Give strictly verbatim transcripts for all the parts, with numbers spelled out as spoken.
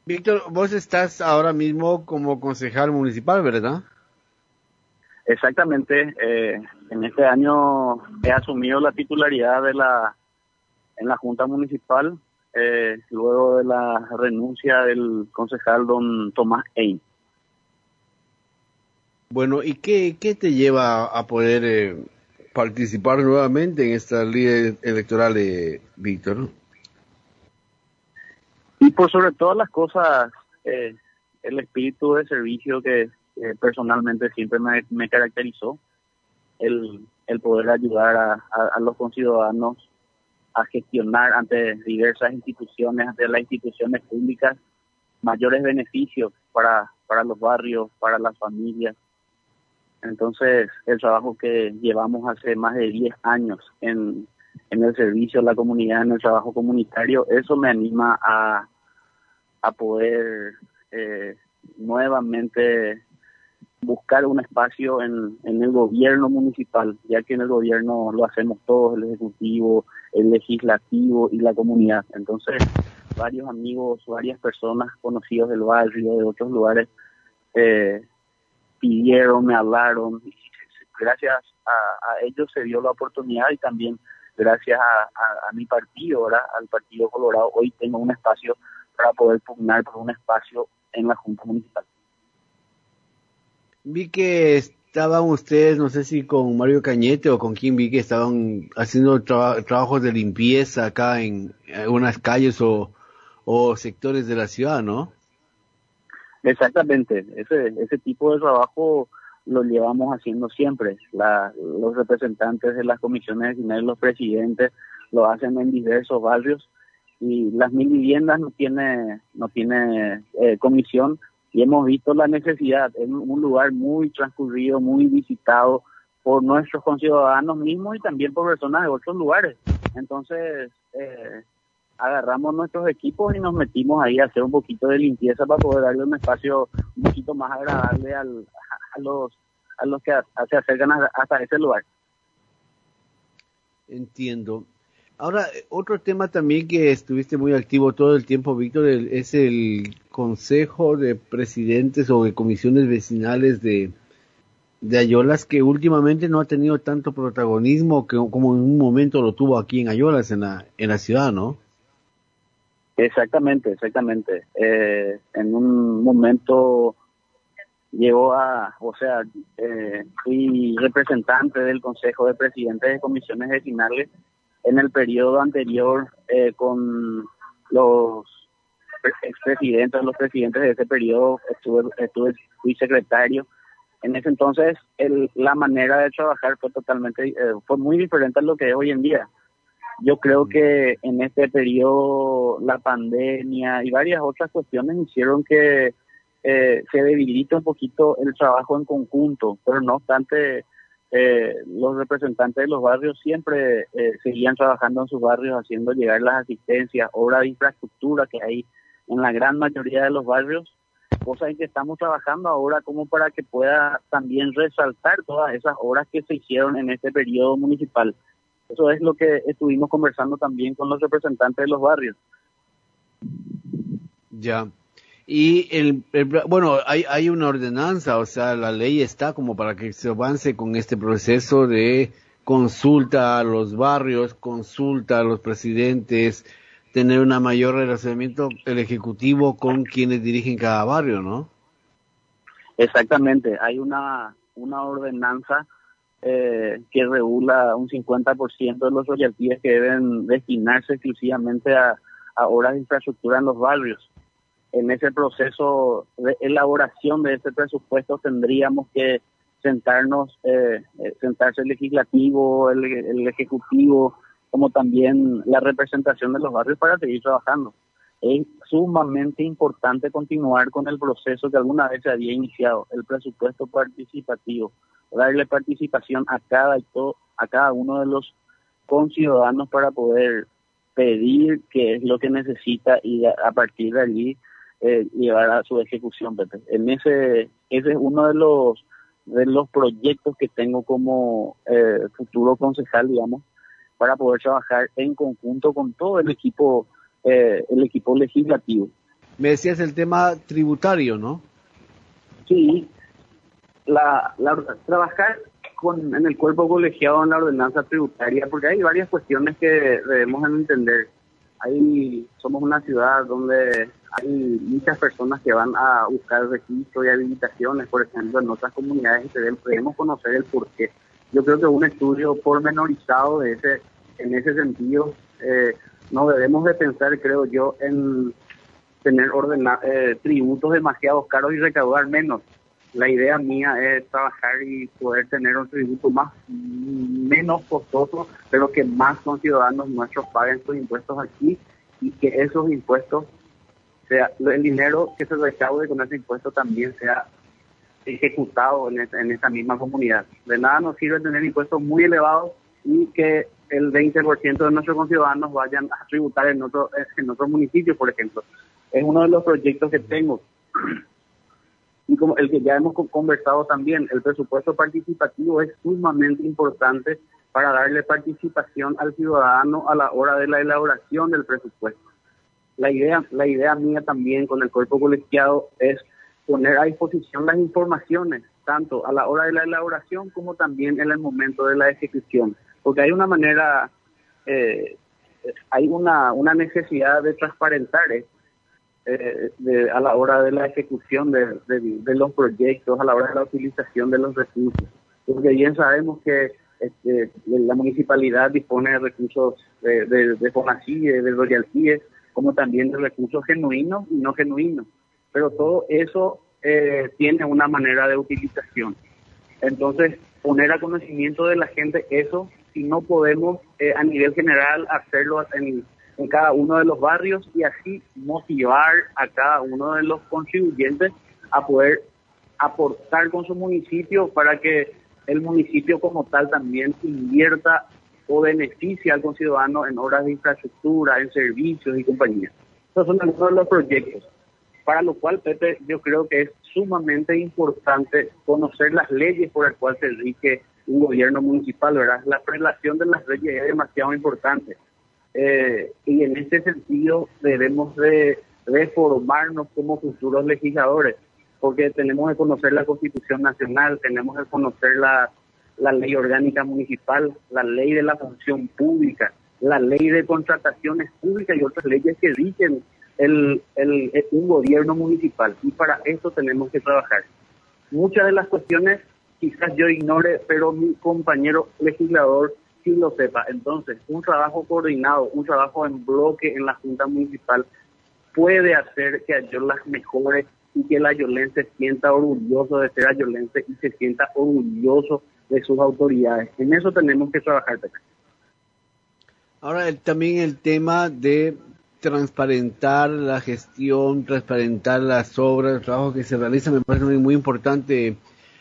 Víctor, vos estás ahora mismo como concejal municipal, ¿verdad? Exactamente, eh, en este año he asumido la titularidad de la en la Junta Municipal, eh, luego de la renuncia del concejal don Tomás Ein. Bueno, ¿y qué, qué te lleva a poder eh, participar nuevamente en esta ley electoral, eh, Víctor? Y por sobre todas las cosas, eh, el espíritu de servicio que eh, personalmente siempre me, me caracterizó, el, el poder ayudar a, a, a los conciudadanos a gestionar ante diversas instituciones, ante las instituciones públicas, mayores beneficios para, para los barrios, para las familias. Entonces, el trabajo que llevamos hace más de diez años en, en el servicio a la comunidad, en el trabajo comunitario, eso me anima a, a poder eh, nuevamente buscar un espacio en, en el gobierno municipal, ya que en el gobierno lo hacemos todos, el ejecutivo, el legislativo y la comunidad. Entonces, varios amigos, varias personas conocidos del barrio, de otros lugares, eh, pidieron, me hablaron, y gracias a, a ellos se dio la oportunidad y también gracias a, a, a mi partido, ¿verdad? Al Partido Colorado, hoy tengo un espacio para poder pugnar por un espacio en la Junta Municipal. Vi que estaban ustedes, no sé si con Mario Cañete o con quién vi que estaban haciendo traba- trabajos de limpieza acá en algunas calles o, o sectores de la ciudad, ¿no? Exactamente, ese, ese tipo de trabajo lo llevamos haciendo siempre. La, los representantes de las comisiones vecinales, los presidentes, lo hacen en diversos barrios y las mil viviendas no tiene, no tiene eh, comisión y hemos visto la necesidad. Es un lugar muy transcurrido, muy visitado por nuestros conciudadanos mismos y también por personas de otros lugares. Entonces, eh, agarramos nuestros equipos y nos metimos ahí a hacer un poquito de limpieza para poder darle un espacio un poquito más agradable al, a los a los que a, a se acercan a, hasta ese lugar. Entiendo. Ahora, eh, otro tema también que estuviste muy activo todo el tiempo, Víctor, el- es el Consejo de Presidentes o de Comisiones Vecinales de, de Ayolas, que últimamente no ha tenido tanto protagonismo que, como en un momento lo tuvo aquí en Ayolas, en la, en la ciudad, ¿no? Exactamente, exactamente. Eh, en un momento llegó a, o sea, eh, fui representante del Consejo de Presidentes de Comisiones Vecinales en el periodo anterior eh, con los expresidentes, los presidentes de ese periodo, estuve, estuve fui secretario. En ese entonces, el, la manera de trabajar fue totalmente, eh, fue muy diferente a lo que es hoy en día. Yo creo que en este periodo la pandemia y varias otras cuestiones hicieron que eh, se debilite un poquito el trabajo en conjunto, pero no obstante, eh, los representantes de los barrios siempre eh, seguían trabajando en sus barrios, haciendo llegar las asistencias, obras de infraestructura que hay en la gran mayoría de los barrios, cosa en que estamos trabajando ahora como para que pueda también resaltar todas esas obras que se hicieron en este periodo municipal. Eso es lo que estuvimos conversando también con los representantes de los barrios. Ya. Y el, el- bueno, hay, hay una ordenanza, o sea, la ley está como para que se avance con este proceso de consulta a los barrios, consulta a los presidentes, tener un mayor relacionamiento el ejecutivo con quienes dirigen cada barrio, ¿no? Exactamente, hay una, una ordenanza eh, que regula un cincuenta por ciento de los royalties que deben destinarse exclusivamente a, a obras de infraestructura en los barrios. En ese proceso de elaboración de ese presupuesto tendríamos que sentarnos, eh, eh, sentarse el legislativo, el, el ejecutivo, como también la representación de los barrios para seguir trabajando. Es sumamente importante continuar con el proceso que alguna vez se había iniciado, el presupuesto participativo, darle participación a cada, y todo, a cada uno de los conciudadanos para poder pedir qué es lo que necesita y a, a partir de allí eh, llevar a su ejecución, Pepe. En ese, ese es uno de los de los proyectos que tengo como eh, futuro concejal, digamos, para poder trabajar en conjunto con todo el equipo, eh, el equipo legislativo. Me decías el tema tributario, ¿no? Sí, la, la, trabajar con, en el cuerpo colegiado en la ordenanza tributaria, porque hay varias cuestiones que debemos entender. Ahí somos una ciudad donde hay muchas personas que van a buscar registros y habilitaciones, por ejemplo, en otras comunidades, y debemos conocer el porqué. Yo creo que un estudio pormenorizado de ese, en ese sentido, eh, no debemos de pensar, creo yo, en tener ordena, eh, tributos demasiado caros y recaudar menos. La idea mía es trabajar y poder tener un tributo más menos costoso, pero que más conciudadanos nuestros paguen sus impuestos aquí, y que esos impuestos, sea el dinero que se recaude con ese impuesto también sea ejecutado en, esa, en esa misma comunidad. De nada nos sirve tener impuestos muy elevados y que el veinte por ciento de nuestros conciudadanos vayan a tributar en otro, en otro municipio, por ejemplo. Es uno de los proyectos que tengo. Y como el que ya hemos conversado también, el presupuesto participativo es sumamente importante para darle participación al ciudadano a la hora de la elaboración del presupuesto. La idea, la idea mía también con el cuerpo colegiado es poner a disposición las informaciones, tanto a la hora de la elaboración como también en el momento de la ejecución, porque hay una manera, eh, hay una, una necesidad de transparentar esto. Eh, de, a la hora de la ejecución de, de, de los proyectos, a la hora de la utilización de los recursos. Porque bien sabemos que este, la municipalidad dispone de recursos de, de, de FONACYE, de, de royalties, como también de recursos genuinos y no genuinos. Pero todo eso eh, tiene una manera de utilización. Entonces, poner a conocimiento de la gente eso, si no podemos eh, a nivel general hacerlo en en cada uno de los barrios, y así motivar a cada uno de los contribuyentes a poder aportar con su municipio para que el municipio como tal también invierta o beneficie al conciudadano en obras de infraestructura, en servicios y compañía. Esos son algunos de los proyectos, para lo cual, Pepe, yo creo que es sumamente importante conocer las leyes por las cuales se rige un gobierno municipal, ¿verdad? La prelación de las leyes es demasiado importante. Eh, y en este sentido debemos de reformarnos como futuros legisladores, porque tenemos que conocer la Constitución Nacional, tenemos que conocer la, la ley orgánica municipal, la ley de la función pública, la ley de contrataciones públicas y otras leyes que rigen el, el, el, un gobierno municipal, y para eso tenemos que trabajar. Muchas de las cuestiones quizás yo ignore, pero mi compañero legislador sí lo sepa. Entonces, un trabajo coordinado, un trabajo en bloque en la Junta Municipal puede hacer que Ayolas mejore y que el ayolense se sienta orgulloso de ser ayolense y se sienta orgulloso de sus autoridades. En eso tenemos que trabajar. Ahora, el, también el tema de transparentar la gestión, transparentar las obras, el trabajo que se realiza, me parece muy, muy importante,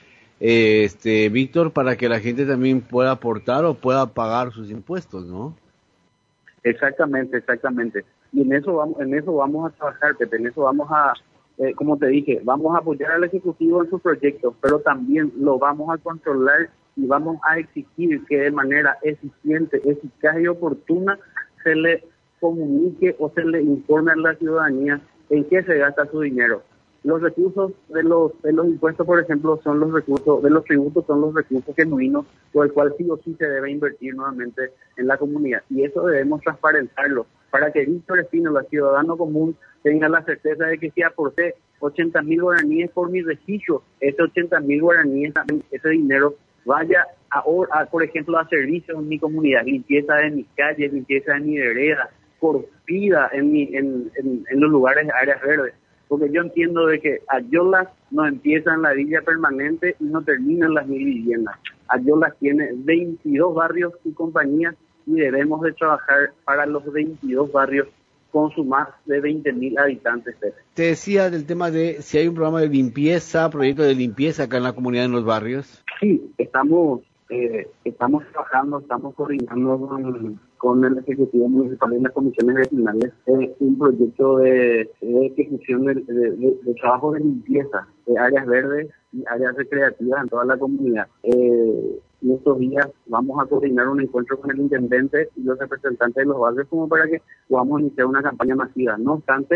este Víctor, para que la gente también pueda aportar o pueda pagar sus impuestos, ¿no? Exactamente, exactamente. Y en eso vamos, en eso vamos a trabajar, Pepe, en eso vamos a, eh, como te dije, vamos a apoyar al Ejecutivo en sus proyectos, pero también lo vamos a controlar y vamos a exigir que de manera eficiente, eficaz y oportuna se le comunique o se le informe a la ciudadanía en qué se gasta su dinero. Los recursos de los de los impuestos, por ejemplo, son los recursos, de los tributos son los recursos genuinos, por el cual sí o sí se debe invertir nuevamente en la comunidad. Y eso debemos transparentarlo, para que Víctor Espino, el ciudadano común, tenga la certeza de que si aporté ochenta mil guaraníes por mi registro, ese ochenta mil guaraníes, ese dinero vaya, a, a, por ejemplo, a servicios en mi comunidad, limpieza de mis calles, limpieza de mi vereda, corrida en, mi, en, en, en los lugares, áreas verdes. Porque yo entiendo de que Ayolas no empieza en la villa permanente y no termina en las mil viviendas. Ayolas tiene veintidós barrios y compañías, y debemos de trabajar para los veintidós barrios con su más de veinte mil habitantes. Te decía del tema de si hay un programa de limpieza, proyecto de limpieza acá en la comunidad, en los barrios. Sí, estamos eh, estamos trabajando, estamos coordinando con, con el Ejecutivo Municipal y las comisiones vecinales eh, un proyecto de, de ejecución de, de, de, de trabajo de limpieza de áreas verdes y áreas recreativas en toda la comunidad. Eh, en estos días vamos a coordinar un encuentro con el intendente y los representantes de los barrios como para que podamos iniciar una campaña masiva. No obstante,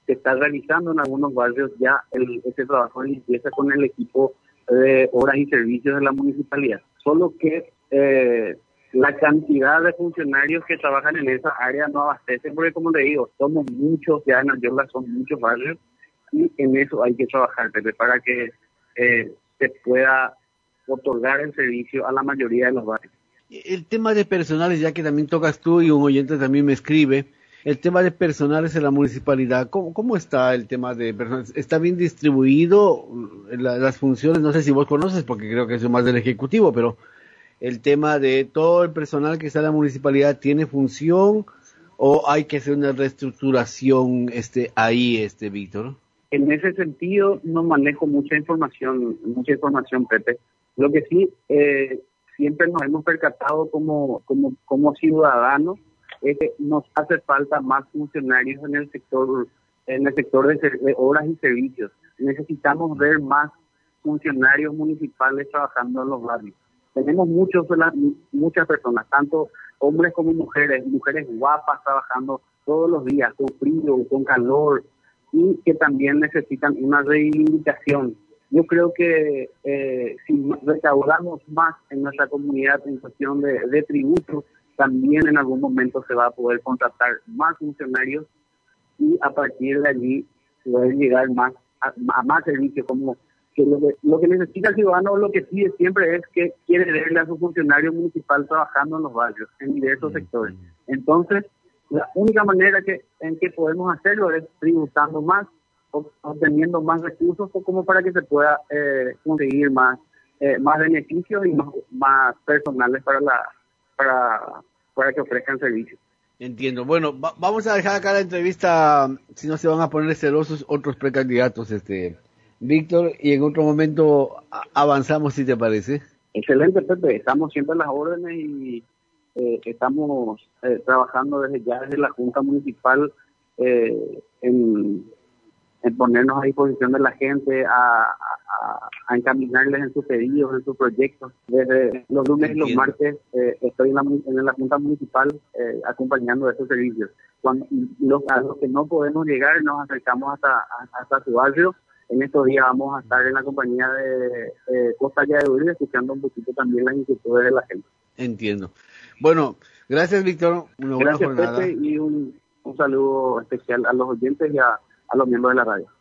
se está realizando en algunos barrios ya el, ese trabajo de limpieza con el equipo de obras y servicios de la municipalidad. Solo que eh, la cantidad de funcionarios que trabajan en esa área no abastece, porque como le digo, somos muchos, ya en Ayola son muchos barrios, y en eso hay que trabajar, Pepe, para que eh, se pueda otorgar el servicio a la mayoría de los barrios. El tema de personales, ya que también tocas tú y un oyente también me escribe, el tema de personales en la municipalidad, ¿cómo, cómo está el tema de personales? ¿Está bien distribuido la, las funciones? No sé si vos conoces, porque creo que es más del Ejecutivo, pero el tema de todo el personal que está en la municipalidad, ¿tiene función o hay que hacer una reestructuración este ahí, este Víctor? En ese sentido no manejo mucha información, mucha información, Pepe. Lo que sí, eh, siempre nos hemos percatado como, como, como ciudadanos, es que nos hace falta más funcionarios en el sector, en el sector de, de obras y servicios. Necesitamos ver más funcionarios municipales trabajando en los barrios. Tenemos muchos, muchas personas, tanto hombres como mujeres, mujeres guapas trabajando todos los días, con frío, con calor, y que también necesitan una reivindicación. Yo creo que eh, si recaudamos más en nuestra comunidad en cuestión de, de tributos, también en algún momento se va a poder contratar más funcionarios y a partir de allí poder llegar más a, a más servicios, como que lo, que lo que necesita el ciudadano, lo que pide siempre es que quiere verle a su funcionario municipal trabajando en los barrios, en diversos sectores. Entonces, la única manera que en que podemos hacerlo es tributando más, obteniendo más recursos, como para que se pueda eh, conseguir más eh, más beneficios y más, más personales para la para para que ofrezcan servicios. Entiendo. Bueno, va, vamos a dejar acá la entrevista, si no se van a poner celosos otros precandidatos, este Víctor, y en otro momento a, avanzamos, si te parece. Excelente, Pepe. Estamos siempre a las órdenes y eh, estamos eh, trabajando desde ya desde la Junta Municipal eh, en, en ponernos a disposición de la gente, a, a, a encaminarles en sus pedidos, en sus proyectos. Desde los lunes Entiendo. y los martes eh, estoy en la, en la Junta Municipal eh, acompañando estos servicios. Cuando los, a los que no podemos llegar, nos acercamos hasta, hasta su barrio. En estos días vamos a estar en la compañía de eh, Costa Yadehurí, escuchando un poquito también las inquietudes de la gente. Entiendo. Bueno, gracias, Víctor. Una buena gracias, jornada. Pepe, y un, un saludo especial a los oyentes y a, a los miembros de la radio.